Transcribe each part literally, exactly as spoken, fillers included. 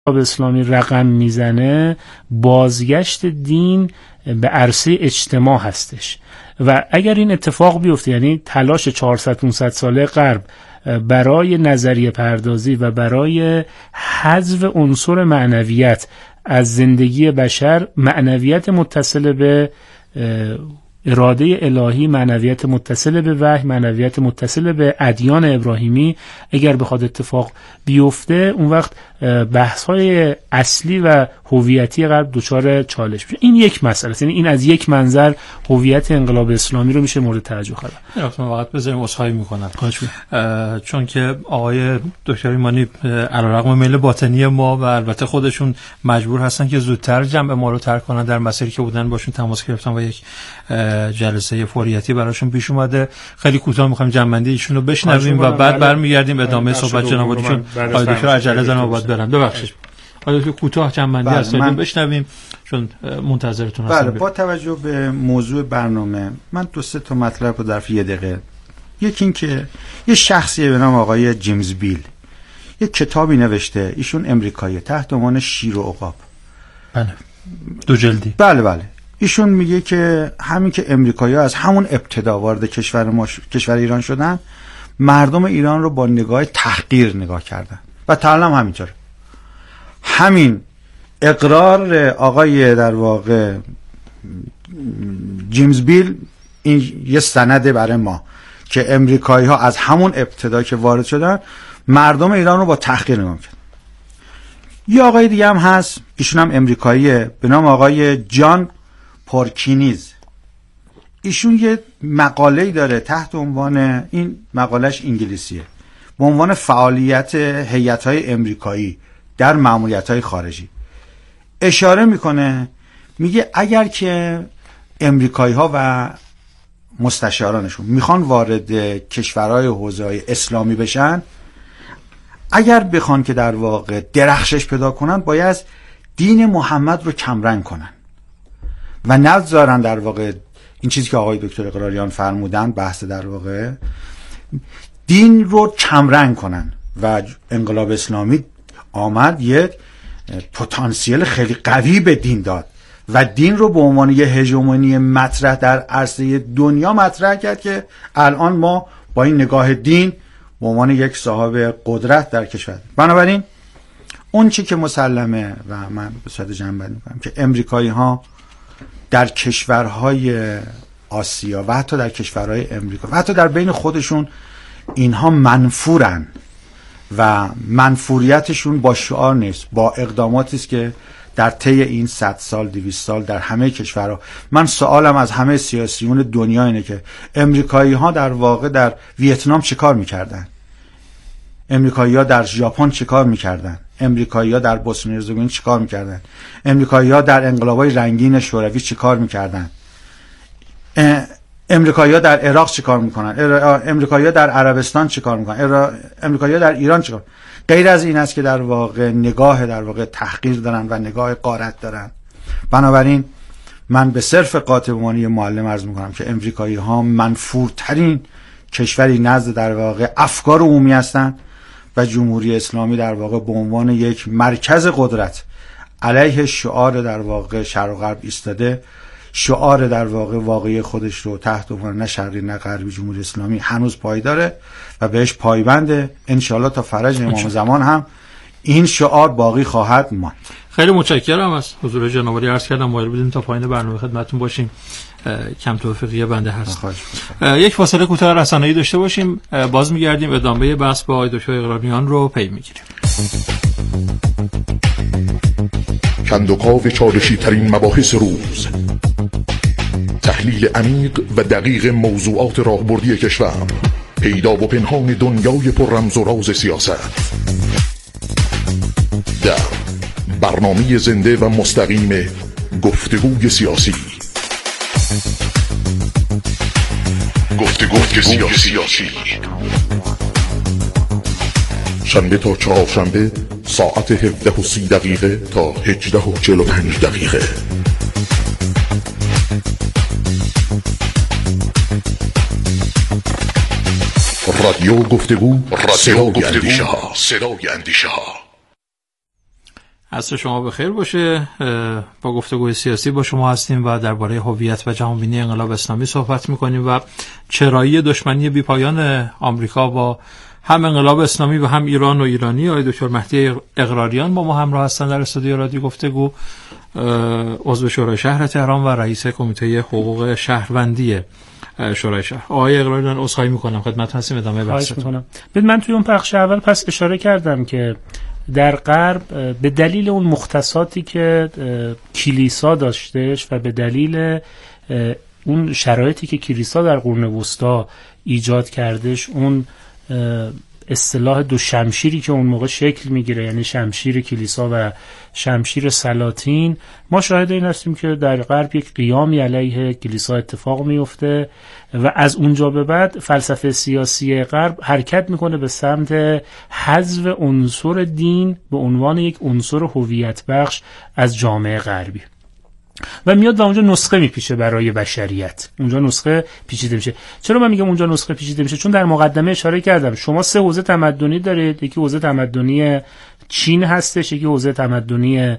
اسلامی رقم میزنه بازگشت دین به عرصه اجتماع هستش و اگر این اتفاق بیفته، یعنی تلاش چهارصد پانصد ساله غرب برای نظریه پردازی و برای حذف عنصر معنویت از زندگی بشر، معنویت متصل به اراده الهی، معنویت متصل به وحی، معنویت متصل به ادیان ابراهیمی، اگر بخواد اتفاق بیفته اون وقت بحث‌های اصلی و هویتی غرب دچار چالش میشه. این یک مسئله است، یعنی این از یک منظر هویت انقلاب اسلامی رو میشه مورد توجه قرار داد. من وقت بذاریم عذرخواهی میکنم چون که آقای دکتر ایمانی علیرغم میل باطنی ما و البته خودشون مجبور هستن که زودتر جمع ما رو ترک کنن، در مسیری که بودن باشون تماس گرفتن و یک جلسه فوریتی براشون پیش اومده. خیلی کوتاه می‌خوایم جنبندی ایشون رو بشنویم و بعد برمیگردیم ادامه صحبت جناب عالی، چون آقای دکتر عجله دارن باید برن. ببخشید آقای دکتر کوتاه جنبندی از من بشنویم چون منتظرتون هستم. بله، با توجه به موضوع برنامه من دو سه تا مطلب رو در یه دقیقه. یکی این که یه شخصی به نام آقای جیمز بیل یه کتابی نوشته، ایشون امریکایی، تحت عنوان شیر و عقاب. بله، دو جلدی. بله بله. ایشون میگه که همین که امریکایی‌ها از همون ابتدا وارد کشور ما ش... کشور ایران شدن، مردم ایران رو با نگاه تحقیر نگاه کردن و تا الان هم همینطوره. همین اقرار آقای در واقع جیمز بیل این یه سنده برای ما که امریکایی‌ها از همون ابتدا که وارد شدن مردم ایران رو با تحقیر نگاه کردن. یه آقای دیگه هم هست، ایشون هم امریکاییه، به نام آقای جان پورکینیز. ایشون یه مقاله‌ای داره تحت عنوان، این مقالهش انگلیسیه، به عنوان فعالیت هیئت‌های امریکایی در مأموریت‌های خارجی. اشاره میکنه، میگه اگر که امریکایی‌ها و مستشارانشون میخوان وارد کشورهای حوزه‌های اسلامی بشن، اگر بخوان که در واقع درخشش پیدا کنن، باید دین محمد رو کمرنگ کنن و نذارن در واقع این چیزی که آقای دکتر اقراریان فرمودن، بحث در واقع دین رو کمرنگ کنن. و انقلاب اسلامی آمد یک پتانسیل خیلی قوی به دین داد و دین رو به عنوان یه هژمونی مطرح در عرصه دنیا مطرح کرد که الان ما با این نگاه دین به عنوان یک صاحب قدرت در کشور. بنابراین اون چی که مسلمه و من به صورت جنبندی می‌کنم که امریکایی ها در کشورهای آسیا و حتی در کشورهای امریکا و حتی در بین خودشون اینها منفورن و منفوریتشون با شعار نیست، با اقداماتی است که در طی این صد سال دویست سال در همه کشورها. من سوالم از همه سیاسیون دنیا اینه که امریکایی ها در واقع در ویتنام چه کار میکردن؟ امریکایی ها در ژاپن چه کار میکردن؟ امریکایی ها در بوسنی و هرزگوین چه کار میکردن؟ امریکایی ها در انقلاب‌های رنگین شوروی چه کار میکردن؟ امریکایی ها در عراق چه کار میکنن؟ امریکایی ها در عربستان چه کار میکنن؟ امریکایی ها در ایران چه کار؟ غیر از این است که در واقع نگاه در واقع تحقیر دارن و نگاه غارت دارن. بنابراین من به صرف قاطبانه معلم عرض میکنم که امریکایی ها منفورترین کشوری نزد در واقع افکار عمومی هستند و جمهوری اسلامی در واقع به عنوان یک مرکز قدرت علیه شعار در واقع شرق و غرب ایستاده. شعار در واقع واقعی خودش رو تحت عنوان نه شرقی نه غربی جمهوری اسلامی هنوز پایداره و بهش پایبنده. انشالله تا فرج امام زمان هم این شعار باقی خواهد ماند. خیلی متشکرم از حضور جناب عالی. عرض کردم مایل بودیم تا پایان برنامه خدمتتون باشیم. کم توفیقی بنده هست. یک فاصله کوتاه رسانه‌ای داشته باشیم، باز میگردیم ادامه بحث با آقای دکتر اقراریان رو پی میگیریم. کندوکاو چالشی ترین مباحث روز، تحلیل عمیق و دقیق موضوعات راهبردی کشور، پیدا و پنهان دنیای پر رمز و راز سیاست، در برنامه زنده و مستقیم گفتگوی سیاسی. گفتگوی سیاسی شنبه تا چهارشنبه ساعت هفده و سی دقیقه تا هجده و چهل و پنج دقیقه. رادیو گفتگو، صدای اندیشه ها. عصر شما بخیر باشه. با گفتگوی سیاسی با شما هستیم و درباره هویت و جهانبینی انقلاب اسلامی صحبت می‌کنیم و چرایی دشمنی بی‌پایان آمریکا با هم انقلاب اسلامی و هم ایران و ایرانی. آقای دکتر مهدی اقراریان با ما همراه هستند در استودیو رادیو گفتگو، عضو شورای شهر تهران و رئیس کمیته حقوق شهروندی شورای شهر. آقای اقراریان عذرخواهی می‌کنم خدمت هستیم، ادامه بحثتون. ببین من توی اون بخش اول پس اشاره کردم که در غرب به دلیل اون مختصاتی که کلیسا داشتش و به دلیل اون شرایطی که کلیسا در قرون وسطا ایجاد کردش، اون اصطلاح دو شمشیری که اون موقع شکل میگیره، یعنی شمشیر کلیسا و شمشیر سلاطین، ما شاهد این هستیم که در غرب یک قیامی علیه کلیسا اتفاق میفته و از اونجا به بعد فلسفه سیاسی غرب حرکت میکنه به سمت حذف عنصر دین به عنوان یک عنصر هویت بخش از جامعه غربی و میاد و اونجا نسخه میپیشه برای بشریت. اونجا نسخه پیچیده میشه. چرا من میگم اونجا نسخه پیچیده میشه؟ چون در مقدمه اشاره کردم شما سه حوزه تمدنی دارید. یکی حوزه تمدنی چین هستش، یکی حوزه تمدنی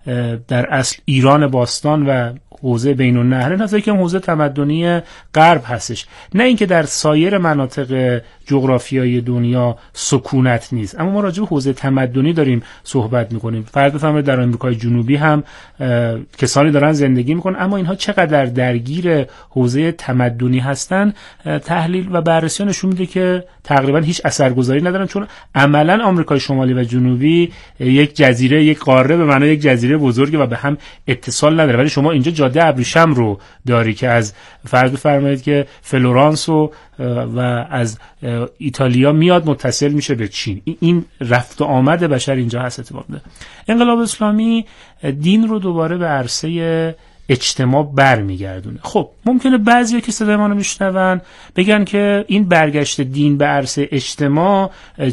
در اصل ایران باستان و حوزه بین النهرین هست، یکی حوزه تمدنی غرب هستش. نه اینکه در سایر مناطق جغرافیایی دنیا سکونت نیست، اما ما راجع به حوزه تمدنی داریم صحبت میکنیم. فرض بفرمایید در آمریکای جنوبی هم کسانی دارن زندگی میکنن، اما اینها چقدر درگیر حوزه تمدنی هستن تحلیل و بررسی نشون میده که تقریبا هیچ اثرگذاری ندارن، چون عملا آمریکای شمالی و جنوبی یک جزیره، یک قاره به معنای یک جزیره بزرگه و به هم اتصال نداره. ولی شما اینجا جاده ابریشم رو داری که از فرض بفرمایید که فلورانس و و از ایتالیا میاد متصل میشه به چین. این رفت و آمد بشر اینجا هست اتفاق میفته. انقلاب اسلامی دین رو دوباره به عرصه اجتماع برمیگردونه. خب ممکنه بعضیا که صدای ما رو میشنون بگن که این برگشت دین به عرصه اجتماع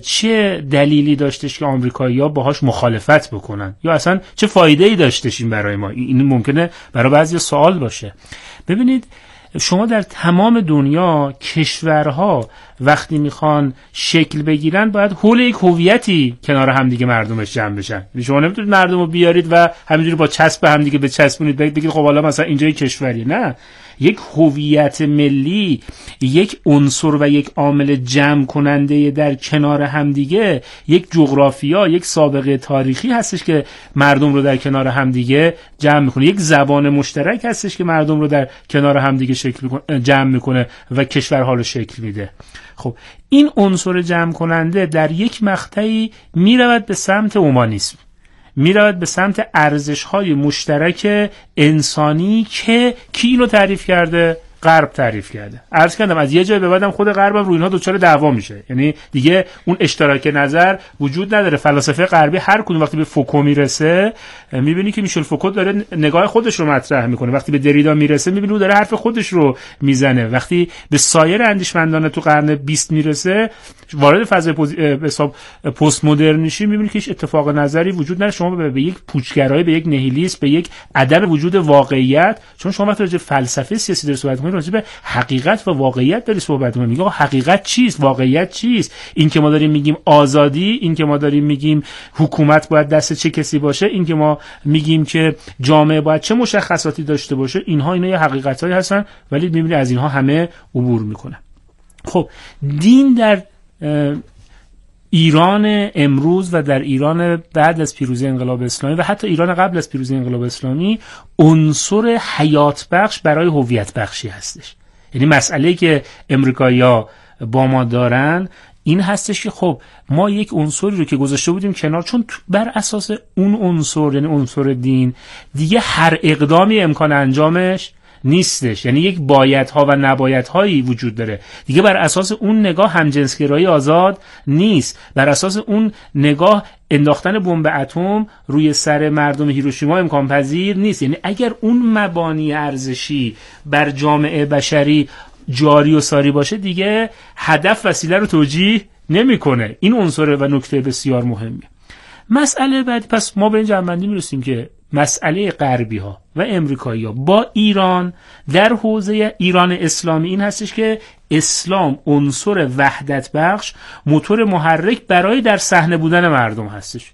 چه دلیلی داشتش که آمریکایی‌ها باهاش مخالفت بکنن، یا اصلا چه فایده‌ای داشتش این برای ما؟ این ممکنه برای بعضیا سوال باشه. ببینید شما در تمام دنیا کشورها وقتی میخوان شکل بگیرن باید حول یک هویتی کنار هم دیگه مردمش جمع بشن. شما نمیتونید مردم رو بیارید و همینجوری با چسب هم دیگه بچسبونید بگید خب حالا مثلا اینجا یک کشوریه. نه، یک هویت ملی، یک عنصر و یک عامل جمع کننده در کنار همدیگه، یک جغرافیا، یک سابقه تاریخی هستش که مردم رو در کنار همدیگه جمع میکنه. یک زبان مشترک هستش که مردم رو در کنار همدیگه شکل جمع میکنه و کشورها رو شکل میده. خب این عنصر جمع کننده در یک مقطعی میرود به سمت اومانیسم، میرود به سمت ارزش‌های مشترک انسانی که کی اینو تعریف کرده؟ غرب تعریف کرده. عرض کردم از یه جای به بعدم خود غربم روی اینها دوچار دعوا میشه، یعنی دیگه اون اشتراک نظر وجود نداره. فلاسفه غربی هر کدوم وقتی به فوکو میرسه میبینی که میشل فوکو داره نگاه خودش رو مطرح میکنه، وقتی به دریدا میرسه میبینی اون داره حرف خودش رو میزنه، وقتی به سایر اندیشمندان تو قرن بیست میرسه وارد فضای به حساب پست مدرن میشی میبینی که هیچ اتفاق نظری وجود نداره. شما به یک پوچگرایی، به یک نهیلیسم، به یک عدم وجود واقعیت، چون شما وقتی راجع به فلسفه سیاسی داری صحبت می‌کنی راجع به حقیقت و واقعیت داری صحبت می‌کنی. میگه حقیقت چیست؟ واقعیت چیست؟ این که ما داریم میگیم آزادی، این که ما داریم میگیم حکومت باید دست چه کسی باشه، این که ما میگیم که جامعه باید چه مشخصاتی داشته باشه، اینها اینا یه حقیقتایی هستن، ولی می‌بینی از اینها همه عبور می‌کنه. خب دین در ایران امروز و در ایران بعد از پیروزی انقلاب اسلامی و حتی ایران قبل از پیروزی انقلاب اسلامی عنصر حیات بخش برای هویت بخشی هستش. یعنی مسئله‌ای که امریکایی‌ها با ما دارن این هستش که خب ما یک عنصری رو که گذاشته بودیم کنار، چون بر اساس اون عنصر یعنی عنصر دین دیگه هر اقدامی امکان انجامش نیستش، یعنی یک بایدها و نبایدهایی وجود داره دیگه. بر اساس اون نگاه همجنسگرایی آزاد نیست، بر اساس اون نگاه انداختن بمب اتم روی سر مردم هیروشیما امکان پذیر نیست. یعنی اگر اون مبانی ارزشی بر جامعه بشری جاری و ساری باشه دیگه هدف وسیله رو توجیه نمیکنه. این عنصر و نکته بسیار مهمیه. مسئله بعد پس ما به این جنبندی میرسیم که مسئله غربی ها و امریکایی ها با ایران در حوزه ایران اسلامی این هستش که اسلام عنصر وحدت بخش، موتور محرک برای در صحنه بودن مردم هستش.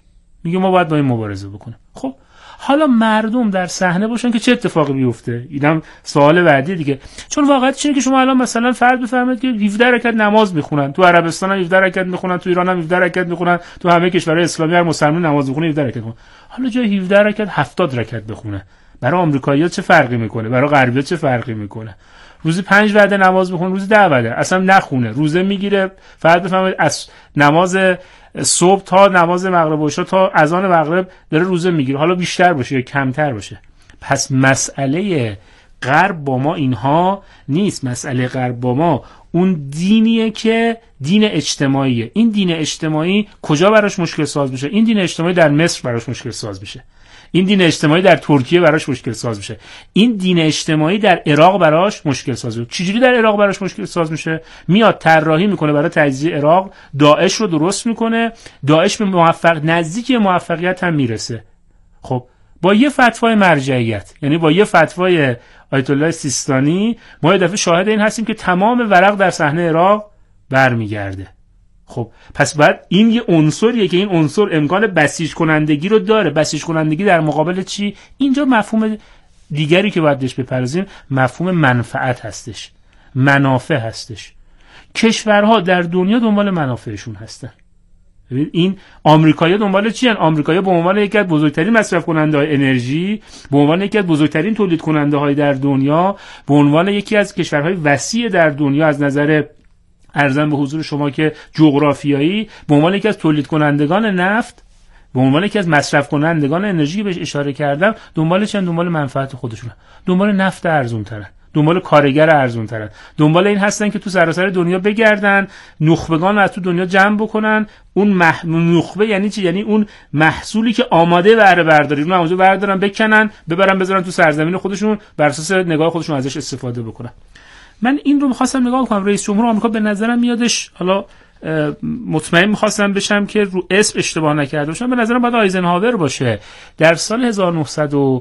میگه ما باید با این مبارزه بکنیم. خب حالا مردم در صحنه باشن که چه اتفاقی بیفته؟ اینم سوال بعدی دیگه. چون واقعیتش اینه که شما الان مثلا فرض بفرمایید که هفده رکعت نماز میخونن، تو عربستان هم هفده رکعت میخونن، تو ایران هم هفده رکعت میخونن، تو همه کشورهای اسلامی هر مسلمان نماز میخونه هفده رکعت میخونه. حالا جای هفده رکعت هفتاد رکعت بخونه، برای آمریکایی‌ها چه فرقی میکنه؟ برای غربی‌ها چه فرقی میکنه؟ روزی پنج وعده نماز بخونه، روزی ده وعده اصلا نخونه، روزه میگیره، فرض بفرمایید از نماز صبح تا نماز مغرب و عشا تا اذان مغرب داره روزه میگیره، حالا بیشتر باشه یا کمتر باشه. پس مسئله غرب با ما اینها نیست. مسئله غرب با ما اون دینیه که دین اجتماعیه. این دین اجتماعی کجا براش مشکل ساز میشه؟ این دین اجتماعی در مصر براش مشکل ساز میشه، این دین اجتماعی در ترکیه براش مشکل ساز میشه، این دین اجتماعی در عراق براش مشکل ساز میشه. چجوری در عراق براش مشکل ساز میشه؟ میاد طراحی میکنه برای تجزیه عراق، داعش رو درست میکنه، داعش به موفق نزدیک موفقیت هم میرسه. خب با یه فتوای مرجعیت، یعنی با یه فتوای آیت الله سیستانی، ما یه دفعه شاهد این هستیم که تمام ورق در صحنه عراق برمیگرده. خب پس بعد این یه عنصریه که این عنصر امکان بسیج کنندگی رو داره. بسیج کنندگی در مقابل چی؟ اینجا مفهوم دیگری که باید بهش بپردازیم مفهوم منفعت هستش، منافع هستش. کشورها در دنیا دنبال منافعشون هستن. ببین این آمریکایی‌ها دنبال چی ان؟ آمریکایی‌ها به عنوان یکی از بزرگترین مصرف کننده‌های انرژی، به عنوان یکی از بزرگترین تولید کننده‌های در دنیا، به عنوان یکی از کشورهای وسیع در دنیا از نظر ارزم به حضور شما که جغرافیایی، به عنوان یکی از تولید کنندگان نفت، به عنوان یکی از مصرف کنندگان انرژی بهش اشاره کردم، دنبال چند دنبال منفعت خودشونه، دنبال نفت ارزون ترن، دنبال کارگر ارزون ترن، دنبال این هستن که تو سراسر دنیا بگردن، نخبگان از تو دنیا جمع بکنن. اون مح... نخبه یعنی چی؟ یعنی اون محصولی که آماده بهره برداری، اون اونجا بردارن، بکنن، ببرن، بذارن تو سرزمین خودشون، بر اساس نگاه خودشون ازش استفاده بکنن. من این رو می‌خواستم نگاه کنم. رئیس جمهور آمریکا به نظرم میادش، حالا مطمئن می‌خواستم بشم که رو اسم اشتباه نکرده باشم، به نظرم باید آیزنهاور باشه. در سال هزار و نهصد و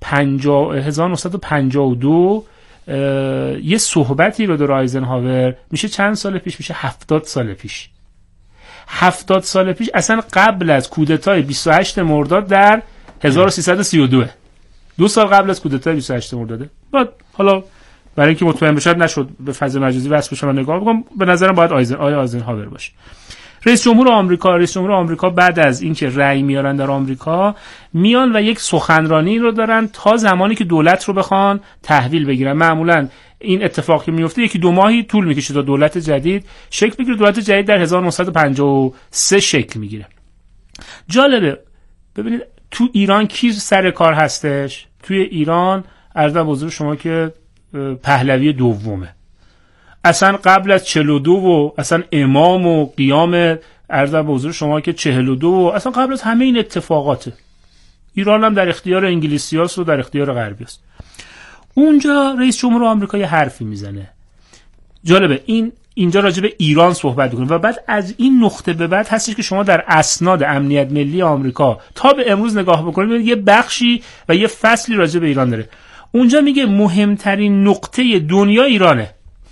پنجاه و دو یه صحبتی رو در آیزنهاور، میشه چند سال پیش؟ میشه هفتاد سال پیش. هفتاد سال پیش، اصلا قبل از کودتای بیست و هشت مرداد در هزار و سیصد و سی و دو، دو سال قبل از کودتای بیست و هشت مرداد. بعد حالا برای اینکه مطمئن بشم نشد به فضای مجازی واسه بشم نگاه بکنم، به نظرم باید آیزن آیا آیزنهاور باشه. رئیس جمهور آمریکا رئیس جمهور آمریکا بعد از اینکه رأی میارن در آمریکا، میان و یک سخنرانی رو دارن تا زمانی که دولت رو بخوان تحویل بگیرن. معمولا این اتفاق که میفته یکی دو ماهی طول میکشه تا دولت جدید شکل بگیره. دولت جدید در هزار و نهصد و پنجاه و سه شکل میگیره. جالبه ببینید تو ایران کی سر کار هستش؟ توی ایران عرض به حضور شما که پهلوی دومه. اصلا قبل از چهل و دو و اصلا امام و قیام عرض به حضور شما که چهل و دو و اصلا قبل از همه این اتفاقاته. ایران هم در اختیار انگلیسیاست و در اختیار غربیاست. اونجا رئیس جمهور آمریکا یه حرفی میزنه. جالبه این اینجا راجع به ایران صحبت می‌کنه و بعد از این نقطه به بعد هستش که شما در اسناد امنیت ملی آمریکا تا به امروز نگاه بکنید، یه بخشی و یه فصلی راجع به ایران داره. اونجا میگه مهمترین نقطه دنیا ایرانه.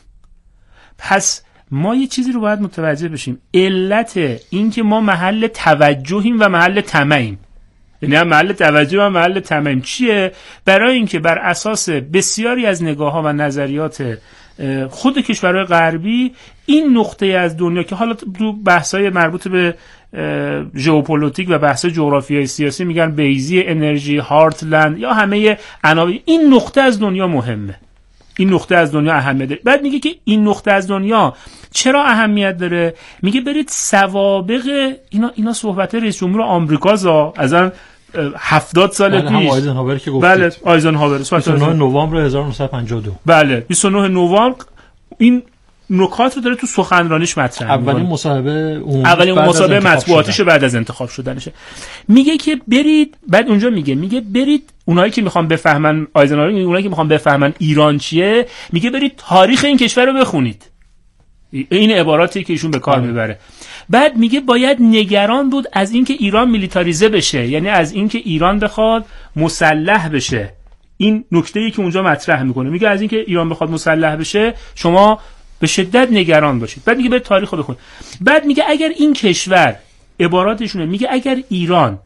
پس ما یه چیزی رو باید متوجه بشیم، علت این که ما محل توجهیم و محل طمعیم، یعنی هم محل توجه و محل طمعیم چیه؟ برای اینکه بر اساس بسیاری از نگاه‌ها و نظریات خود کشورهای غربی این نقطه از دنیا که حالا تو بحث‌های مربوط به ژئوپلیتیک و بحث جغرافیای سیاسی میگن بیضی انرژی، هارتلند یا همه عناوین، این نقطه از دنیا مهمه، این نقطه از دنیا اهمیت داره. بعد میگه که این نقطه از دنیا چرا اهمیت داره؟ میگه برید سوابق اینا اینا صحبت رئیس جمهور آمریکا از آن هفتاد سال پیش. بله آیزنهاور که گفتید. بله آیزنهاور بیست و نه نوامبر هزار و نهصد و پنجاه و دو. بله بیست و نه نوامبر این نکات رو داره تو سخنرانیش مطرح می‌کنه. اولین مصاحبه اون اولین مصاحبه مطبوعاتیش بعد از انتخاب شدنشه. میگه که برید، بعد اونجا میگه میگه برید اونایی که میخوان بفهمن آیزنهاور، اونایی که میخوان بفهمن ایران چیه، میگه برید تاریخ این کشور رو بخونید. این عباراتی که ایشون به کار میبره. بعد میگه باید نگران بود از اینکه ایران میلیتاریزه بشه، یعنی از اینکه ایران بخواد مسلح بشه. این نکته‌ای که اونجا مطرح میکنه، میگه از اینکه ایران بخواد مسلح بشه شما به شدت نگران باشید. بعد میگه به تاریخ رو بخون. بعد میگه اگر این کشور، عباراتشونه، میگه اگر ایران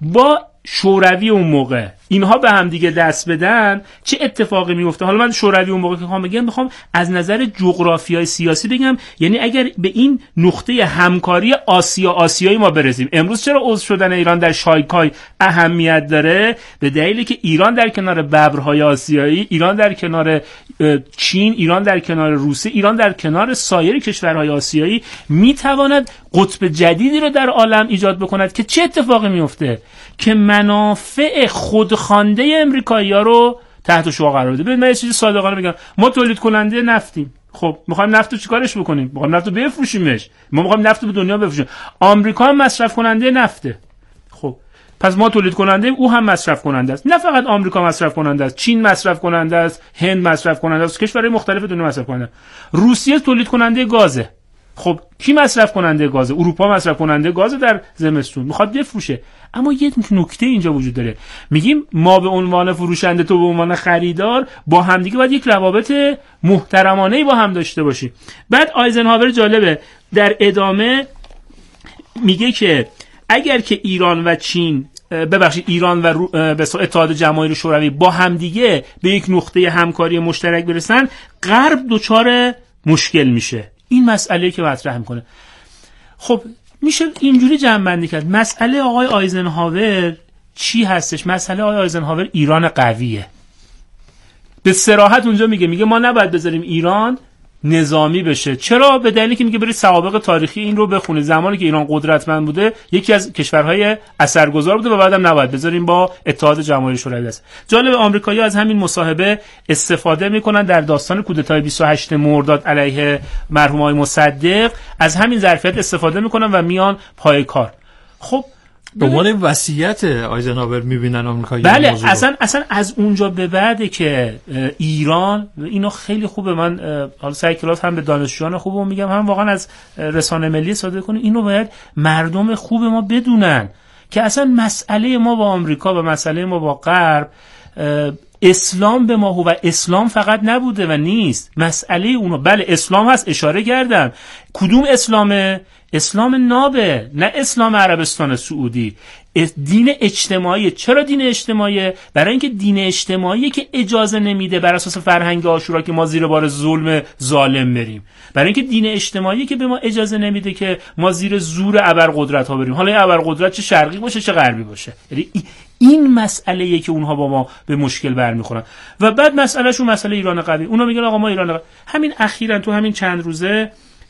با شوروی اون موقع اینها به هم دیگه دست بدن چه اتفاقی میفته؟ حالا من شوروی اون موقع که میخوام بگم میخوام از نظر جغرافیای سیاسی بگم، یعنی اگر به این نقطه همکاری آسیا آسیایی ما برسیم، امروز چرا عضو شدن ایران در شانگهای اهمیت داره؟ به دلیلی که ایران در کنار ببرهای آسیایی، ایران در کنار چین، ایران در کنار روسیه، ایران در کنار سایر کشورهای آسیایی میتواند قطب جدیدی رو در عالم ایجاد بکند که چه اتفاقی میفته؟ که منافع خودخوانده امریکایی‌ها رو تحت شعاع قرار بده. ببین من یه چیزی صادقانه بگم، ما تولید کننده نفتیم. خب می‌خوایم نفت رو چیکارش بکنیم؟ می‌خوایم نفت رو بفروشیمش. ما می‌خوایم نفت رو به دنیا بفروشیم. آمریکا هم مصرف کننده نفته. خب پس ما تولید کننده، او هم مصرف کننده است. نه فقط آمریکا مصرف کننده است، چین مصرف کننده است، هند مصرف کننده است، کشورهای مختلف دنیا مصرف کننده. روسیه تولید کننده گازه. خب کی مصرف کننده گازه؟ اروپا مصرف کننده گازه در زمستون، میخواد بفروشه. اما یه نکته اینجا وجود داره، میگیم ما به عنوان فروشنده، تو به عنوان خریدار، با همدیگه باید یک روابط محترمانه‌ای با هم داشته باشیم. بعد آیزنهاور جالبه در ادامه میگه که اگر که ایران و چین ببخشید ایران و به اتحاد جماهیر شوروی با همدیگه به یک نقطه همکاری مشترک برسن، غرب دچار مشکل میشه. این مسئله که مطرح میکنه. خب میشه اینجوری جمع‌بندی کرد. مسئله آقای آیزنهاور چی هستش؟ مسئله آقای آیزنهاور ایران قویه. به صراحت اونجا میگه میگه ما نباید بذاریم ایران نظامی بشه. چرا؟ به دلیلی که میگه برید سوابق تاریخی این رو بخونید. زمانی که ایران قدرتمند بوده یکی از کشورهای اثرگذار بوده و بعدم نباید بذاریم با اتحاد جماهیر شوروی است. جالب آمریکایی‌ها از همین مصاحبه استفاده میکنن در داستان کودتای بیست و هشتم مرداد علیه مرحوم آقای مصدق، از همین ظرفیت استفاده میکنن و میان پای کار. خب به عنوان وصیت آیزنهاور میبینن آمریکایی‌ها. بله اصلا اصلا از اونجا به بعد که ایران، اینو خیلی خوبه، من حالا سعی کلاس هم به دانشجویان خوبم میگم، هم واقعا از رسانه ملی صادر کنیم، اینو باید مردم خوب ما بدونن که اصلا مسئله ما با آمریکا و مسئله ما با غرب اسلام به ما و اسلام فقط نبوده و نیست. مسئله اونو بله اسلام هست، اشاره کردم. کدوم اسلامه؟ اسلام نابه، نه اسلام عربستان سعودی. دین اجتماعی. چرا دین اجتماعی؟ برای اینکه دین اجتماعی که اجازه نمیده بر اساس فرهنگ عاشورا که ما زیر بار ظلم ظالم بریم. برای اینکه دین اجتماعی که به ما اجازه نمیده که ما زیر زور ابرقدرت ها بریم. حالا این ابرقدرت چه شرقی باشه چه غربی باشه. یعنی این مسئله‌ایه که اونها با ما به مشکل برمیخورن. و بعد مسئلهشون مسئله ایران قوی. اونا میگن آقا ما ایران قوی. همین اخیراً تو همین چند روزه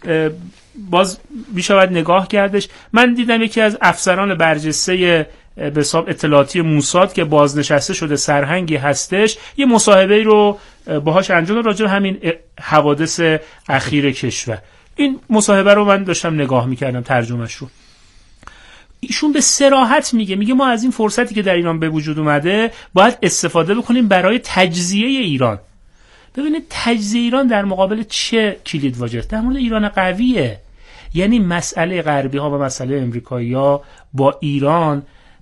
باز میشود نگاه کردش، من دیدم یکی از افسران برجسته به حساب اطلاعاتی موساد که بازنشسته شده سرهنگی هستش، یه مصاحبه رو باهاش انجام داد راجع به همین حوادث اخیر کشور. این مصاحبه رو من داشتم نگاه میکردم ترجمهش رو. ایشون به صراحت میگه میگه ما از این فرصتی که در ایران به وجود اومده باید استفاده بکنیم برای تجزیه ایران. ببینید تجزیه ایران در مقابل چه کلید واژه است؟ در مورد ایران قویه. یعنی مسئله غربی ها و مسئله امریکایی ها با ایران،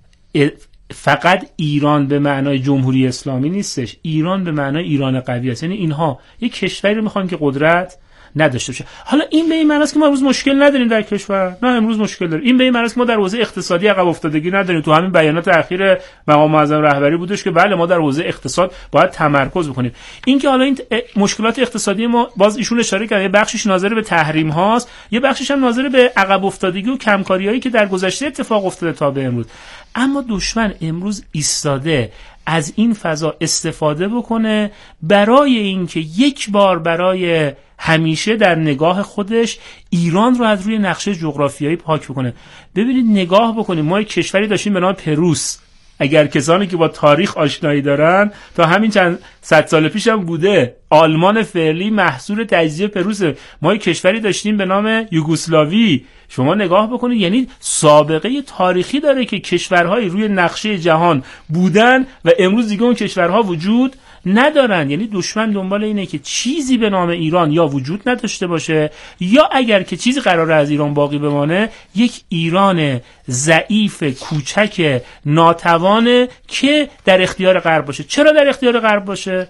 فقط ایران به معنای جمهوری اسلامی نیستش، ایران به معنای ایران قوی است. یعنی اینها یک کشوری رو میخوان که قدرت نداشته باشه. حالا این به این معنی است که ما امروز مشکل نداریم در کشور، نه امروز مشکل داریم. این به این معنی است که ما در حوزه اقتصادی عقب افتادگی نداریم. تو همین بیانات اخیر مقام معظم رهبری بودش که بله ما در حوزه اقتصاد باید تمرکز بکنیم. این که حالا این مشکلات اقتصادی ما باز ایشون اشاره کرد، یه بخشش ناظر به تحریم هاست، یه بخشش هم ناظر به عقب افتادگی و کمکاریایی که در گذشته اتفاق افتاده تا به امروز. اما دشمن امروز ایستاده از این فضا استفاده بکنه برای اینکه یک بار برای همیشه در نگاه خودش ایران رو از روی نقشه جغرافیایی پاک بکنه. ببینید نگاه بکنید، ما یک کشوری داشتیم به نام پروس. اگر کسانی که با تاریخ آشنایی دارن تا همین چند صد سال پیش هم بوده، آلمان فعلی محصول تجزیه پروسه. ما یک کشوری داشتیم به نام یوگسلاوی. شما نگاه بکنید، یعنی سابقه تاریخی داره که کشورهای روی نقشه جهان بودن و امروز دیگه اون کشورها وجود ندارن. یعنی دشمن دنبال اینه که چیزی به نام ایران یا وجود نداشته باشه، یا اگر که چیزی قراره از ایران باقی بمانه یک ایران ضعیف، کوچک، ناتوانه که در اختیار غرب باشه. چرا در اختیار غرب باشه؟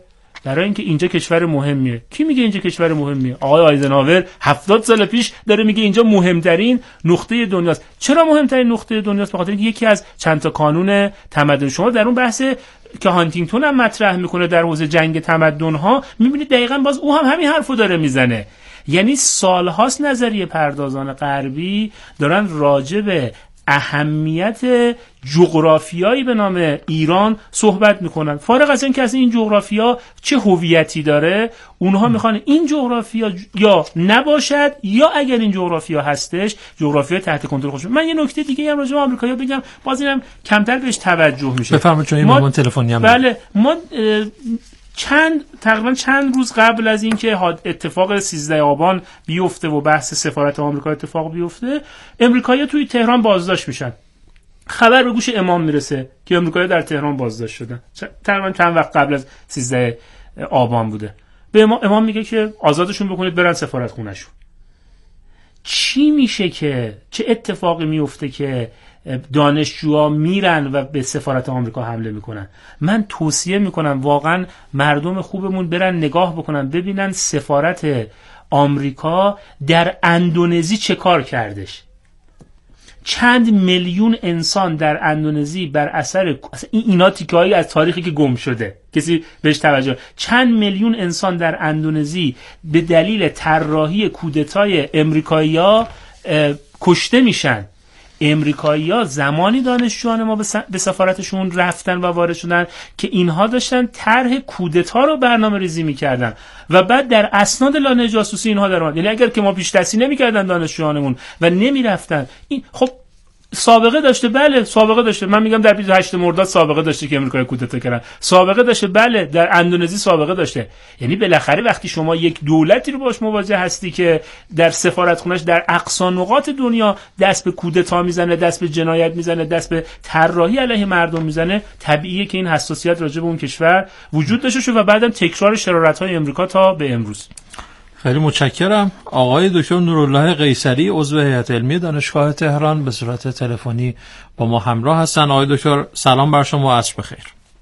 برای اینکه اینجا کشور مهمیه. کی میگه اینجا کشور مهمیه؟ آقای آیزنهاور هفتاد سال پیش داره میگه اینجا مهمترین نقطه دنیاست. چرا مهمترین نقطه دنیاست؟ به خاطر اینکه یکی از چند تا قانون تمدن، شما در اون بحث که هانتینگتون هم مطرح میکنه در حوزه جنگ تمدن ها، میبینید دقیقاً باز او هم همین حرفو داره میزنه. یعنی سالهاست نظریه پردازان غربی دارن راجع به اهمیت جغرافیایی به نام ایران صحبت میکنن، فارغ از این که اصلا این جغرافیا چه هویتی داره. اونها میخوان این جغرافیا یا نباشد، یا اگر این جغرافیا هستش جغرافیا تحت کنترل خودشون. من یه نکته دیگه هم راجع به آمریکایی‌ها بگم، باز اینم کمتر بهش توجه میشه. بفرمایید. چون این ما... موضوع تلفنی هم بله ما چند تقریبا چند روز قبل از اینکه اتفاق سیزده آبان بیفته و بحث سفارت آمریکا اتفاق بیفته، امریکایی‌ها توی تهران بازداشت میشن. خبر به گوش امام میرسه که امریکایی‌ها در تهران بازداشت شدن. تقریبا چند وقت قبل از سیزده آبان بوده. به امام, امام میگه که آزادشون بکنید برن سفارت خونه‌شون. چی میشه که چه اتفاقی میفته که دانشجوها میرن و به سفارت آمریکا حمله میکنن؟ من توصیه میکنم واقعا مردم خوبمون برن نگاه بکنن، ببینن سفارت آمریکا در اندونزی چه کار کردش. چند میلیون انسان در اندونزی بر اثر این اینا تیکه‌ای از تاریخی که گم شده، کسی بهش توجه، چند میلیون انسان در اندونزی به دلیل طراحی کودتای امریکایی‌ها کشته میشن. امریکایی‌ها زمانی دانشجویان ما به سفارتشون رفتن و وارد شدن که اینها داشتن طرح کودتا رو برنامه ریزی می‌کردن و بعد در اسناد لانه جاسوسی اینها در اومد. یعنی اگر که ما پیش دستی نمی‌کردن دانشجویانمون و نمی‌رفتن، این خب سابقه داشته. بله سابقه داشته. من میگم در بیست و هشتم مرداد سابقه داشته که امریکا کودتا کردن. سابقه داشته. بله در اندونزی سابقه داشته. یعنی بالاخره وقتی شما یک دولتی رو باش مواجه هستی که در سفارتخونه‌اش در اقصا نقاط دنیا دست به کودتا میزنه، دست به جنایت میزنه، دست به طراحی علیه مردم میزنه، طبیعیه که این حساسیت راجع به اون کشور وجود داشته شه و بعدم تکرار شرارت‌های امریکا تا به امروز. خیلی متشکرم. آقای دکتر نورالله قیصری عضو هیئت علمی دانشگاه تهران به صورت تلفنی با ما همراه هستن. آقای دکتر سلام بر شما، عصر بخیر.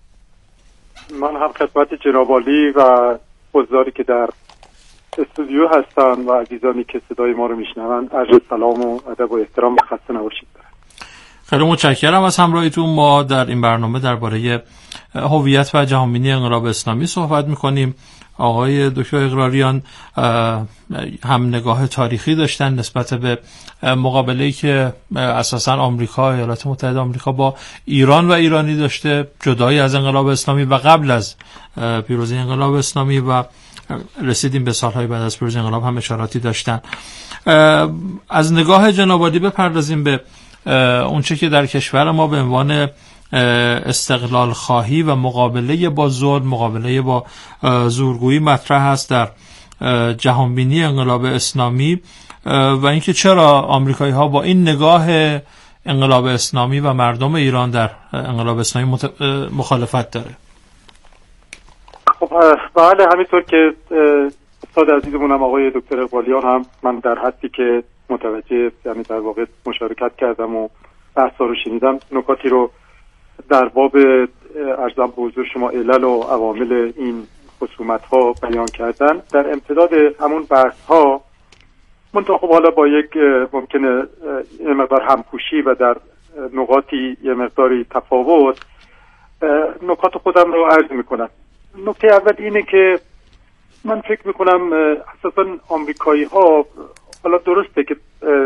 من هم خدمت جناب عالی و حضاری که در استودیو هستن و عزیزانی که صدای ما رو میشنون عرض سلام و ادب و احترام و خسته نباشید. خیلی متشکرم از همراهیتون. ما در این برنامه درباره هویت و جهانبینی انقلاب اسلامی صحبت می‌کنیم. آقای دکتر اقراریان هم نگاه تاریخی داشتن نسبت به مقابله‌ای که اساساً آمریکا، ایالات متحده آمریکا با ایران و ایرانی داشته، جدایی از انقلاب اسلامی و قبل از پیروزی انقلاب اسلامی، و رسیدیم به سالهای بعد از پیروزی انقلاب هم اشاراتی داشتن. از نگاه جناب عالی بپردازیم به اونچه که در کشور ما به عنوان استقلال خواهی و مقابله با ظلم، مقابله با زورگویی مطرح است در جهانبینی انقلاب اسلامی، و اینکه چرا آمریکایی ها با این نگاه انقلاب اسلامی و مردم ایران در انقلاب اسلامی مخالفت داره. خب بله، همینطور که استاد عزیزمون هم آقای دکتر اقبالیان هم من در حدی که متوجه، یعنی در واقع مشارکت کردم و بحثا رو شنیدم، نکاتی رو در باب ارزم به حضور شما علل و عوامل این خصومت ها بیان کردن. در امتداد همون بحث ها منطقه خب حالا با یک ممکنه یه مقدار همپوشی و در نقاطی یه مقداری تفاوت نکات خودم رو عرض میکنم. نکته اول اینه که من فکر میکنم اساسا آمریکایی ها، حالا درسته که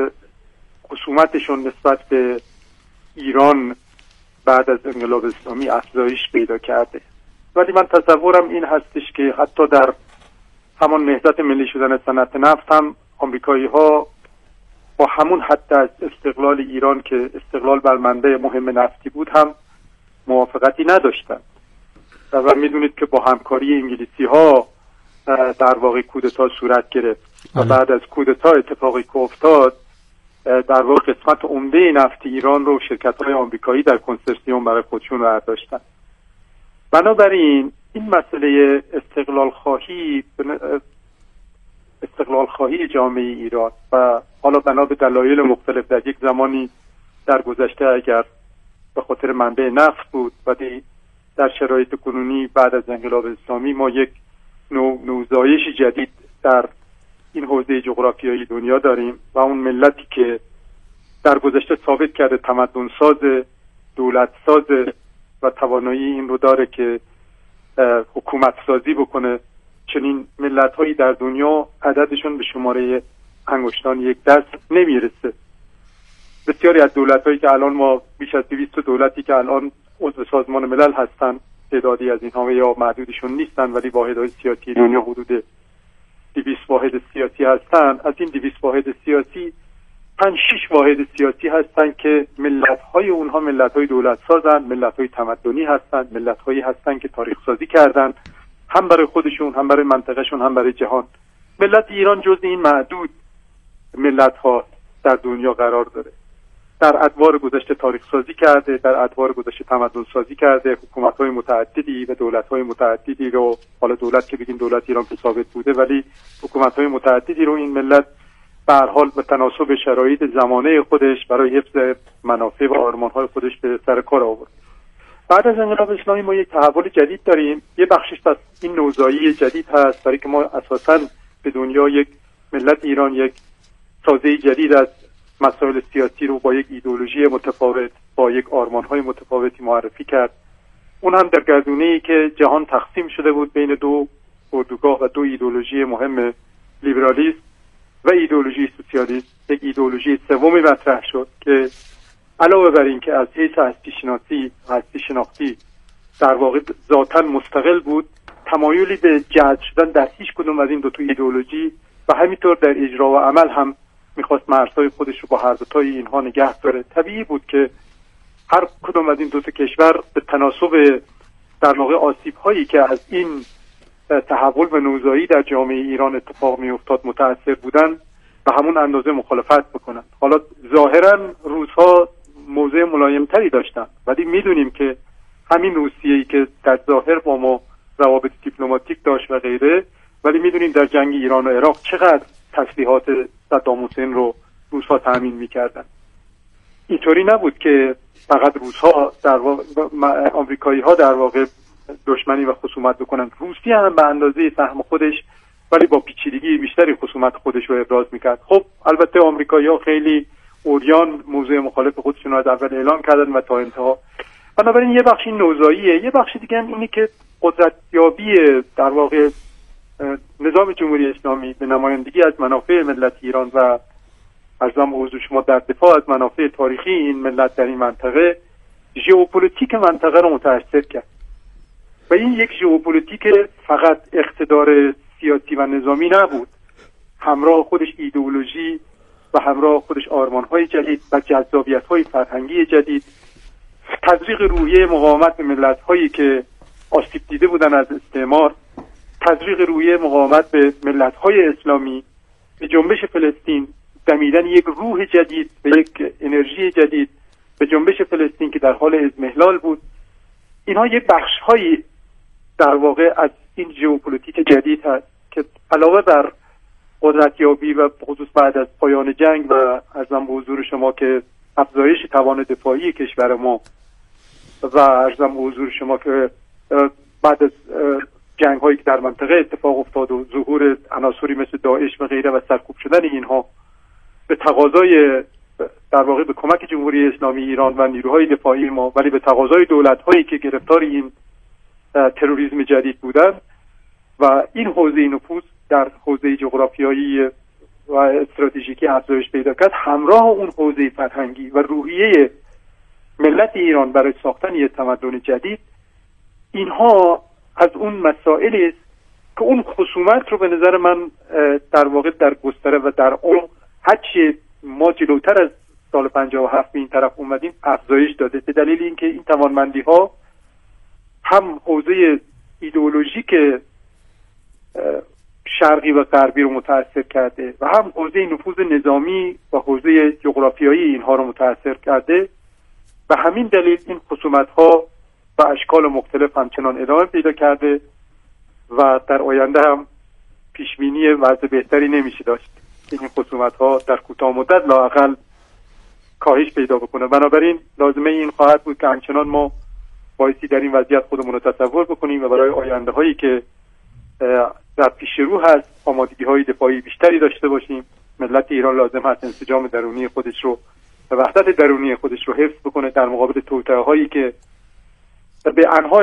خصومتشون نسبت به ایران بعد از انقلاب اسلامی افزایش پیدا کرده، ولی من تصورم این هستش که حتی در همان نهضت ملی شدن صنعت نفت هم آمریکایی ها با همون حد از استقلال ایران که استقلال بر منبع مهم نفتی بود هم موافقتی نداشتن و میدونید که با همکاری انگلیسی ها در واقع کودتا صورت گرفت و بعد از کودتا اتفاقی که افتاد در واقع قسمت عمده نفت ایران رو شرکت‌های آمریکایی در کنسرسیوم برای خودشون برداشتن. بنابراین این مسئله استقلال خواهی استقلال خواهی جامعه ایران و حالا بنا به دلایل مختلف در یک زمانی در گذشته اگر به خاطر منبع نفت بود ولی در شرایط کنونی بعد از انقلاب اسلامی ما یک نوع نوزایش جدید در این حوزه جغرافیایی دنیا داریم و اون ملتی که در گذشته ثابت کرده تمدن ساز، دولت ساز و توانایی این رو داره که حکومت سازی بکنه. چنین ملت هایی در دنیا عددشون به شماره انگشتان یک دست نمیرسه. بسیاری از دولت هایی که الان ما بیش از دویست دولتی که الان عضو سازمان ملل هستن، تعدادی از اینها یا معدودشون نیستن ولی واحدهای سیاسی دنیا حدود دویست واحد سیاسی هستن. از این دویست واحد سیاسی پنج شش واحد سیاسی هستن که ملت های اونها ملت های دولت سازن، ملت های تمدنی هستن، ملت هایی هستن که تاریخ سازی کردن، هم برای خودشون، هم برای منطقهشون، هم برای جهان. ملت ایران جز این معدود ملت ها در دنیا قرار داره. در ادوار گذشته تاریخ سازی کرده، در ادوار گذشته تمدن سازی کرده، حکومت های متعددی و دولت های متعددی رو، حالا دولت که بگیم دولت ایران که ثابت بوده، ولی حکومت های متعددی رو این ملت به هر حال به تناسب شرایط زمانه خودش برای حفظ منافع و آرمان‌های خودش به سر کار آورد. بعد از انقلاب اسلامی ما یک تحول جدید داریم. یه بخشش از این نوزایی جدید هست برای که ما اساساً به دنیا یک ملت ایران یک سازه جدید از مسائل سیاسی رو با یک ایدئولوژی متفاوت، با یک آرمان‌های متفاوتی معرفی کرد. اون هم در گردونه‌ای که جهان تقسیم شده بود بین دو اردوگاه و دو ایدئولوژی مهم، لیبرالیسم و ایدئولوژی سوسیالیسم. یک ایدئولوژی سومی مطرح شد که علاوه بر این که از حیث هستی شناسی هستی شناختی در واقع ذاتاً مستقل بود، تمایلی به جذب شدن در هیچ کدوم از این دو تا ایدئولوژی و همینطور در اجرا و عمل هم میخواست مرزهای خودش رو با هر دو تای اینها نگه داره. طبیعی بود که هر کدوم از این دو تا کشور به تناسب در واقع آسیب هایی که از این تحول و نوزایی در جامعه ایران اتفاق می افتاد متأثر بودن به همون اندازه مخالفت بکنن. حالا ظاهرا روس‌ها موضع ملایمتری داشتن، ولی میدونیم که همین روسیه‌ای که در ظاهر با ما روابط دیپلماتیک داشت و غیره، ولی میدونیم در جنگ ایران و عراق چقدر تسلیحات صدام حسین رو روس‌ها تامین می‌کردن. اینطوری نبود که فقط روس‌ها در واقع آمریکایی‌ها در واقع دشمنی و خصومت بکنن. روسیه هم به اندازه سهم خودش ولی با پیچیدگی بیشتری خصومت خودش رو ابراز میکرد. خب البته آمریکایی‌ها خیلی اوریان موضوع مخالف خودشون رو از اول اعلام کردن و تا انتها. بنابراین یه بخش این نوزاییه، یه بخش دیگه هم اینی که قدرتیابی در واقع نظام جمهوری اسلامی به نمایندگی از منافع ملت ایران و ارزم به حضور شما در دفاع از منافع تاریخی این ملت در این منطقه ژئوپلیتیک منطقه رو متأثر کرد. و این یک ژئوپلیتیک فقط اقتدار سیاسی و نظامی نبود، همراه خودش ایدئولوژی و همراه خودش آرمان‌های جدید و جذابیت‌های فرهنگی جدید، تزریق روحیه مقاومت به ملت‌هایی که آسیب دیده بودن از استعمار، تزریق روحیه مقاومت به ملت‌های اسلامی، به جنبش فلسطین دمیدن یک روح جدید و یک انرژی جدید به جنبش فلسطین که در حال اضمحلال بود. اینها یک بخش‌هایی در واقع از این ژئوپلیتیک جدید هست که علاوه بر قدرتیابی و خصوص بعد از پایان جنگ و ارزم به حضور شما که افزایش توان دفاعی کشور ما و ارزم به حضور شما که بعد از جنگ هایی که در منطقه اتفاق افتاد و ظهور عناصری مثل داعش و غیره و سرکوب شدن اینها به تقاضای در واقع به کمک جمهوری اسلامی ایران و نیروهای دفاعی ما، ولی به تقاضای دولت هایی که گرفتار این تروریسم جدید بودن و این حوزه نفوذ در حوزه جغرافیایی و استراتژیکی افزایش پیدا کرد، همراه اون حوزه فرهنگی و روحیه ملت ایران برای ساختن یک تمدن جدید، اینها از اون مسائلی است که اون خصومت رو به نظر من در واقع در گستره و در اون هرچی ما جلوتر از سال پنجاه و هفت به این طرف اومدیم افزایش داده، به دلیل اینکه این توانمندی ها هم حوزه ایدئولوژیک شرقی و غربی رو متأثر کرده و هم حوزه نفوذ نظامی و حوزه جغرافیایی اینها رو متأثر کرده و همین دلیل این خصومت ها و اشکال مختلف همچنان ادامه پیدا کرده و در آینده هم پیشبینی وضع بهتری نمیشه داشت که این خصومت ها در کوتاه مدت لااقل کاهش پیدا بکنه. بنابراین لازمه این خواهد بود که همچنان ما بایستی در این وضعیت خودمون رو تصور بکنیم و برای آینده هایی که در پیش رو هست آمادگی های دفاعی بیشتری داشته باشیم. ملت ایران لازم هست انسجام درونی خودش رو و وحدت درونی خودش رو حفظ بکنه در مقابل توطئه هایی که به انواع